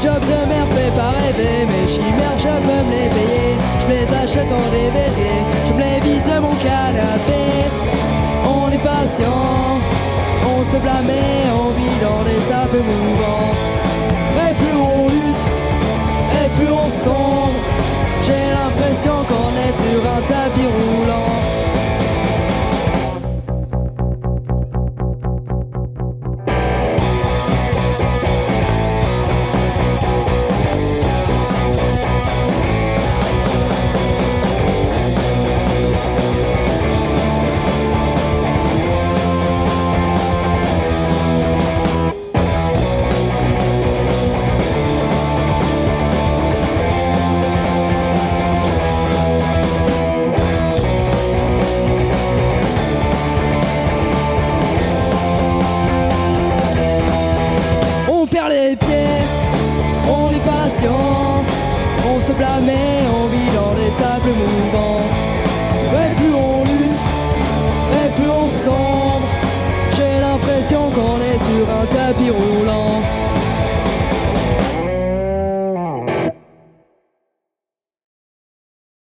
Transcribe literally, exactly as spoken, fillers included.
job de merde fait pas rêver, mes chimères je peux me les payer. Je me les achète en D V D, je me les vide de mon canapé. On est patient, on se blâme et on vit dans des sables mouvants. Et plus on lutte, et plus on sombre, j'ai l'impression qu'on est sur un tapis roulant. On perd les pieds, on est patient, on se blâme et on vit dans des sables mouvants. Et plus on lutte, et plus on sombre, j'ai l'impression qu'on est sur un tapis roulant.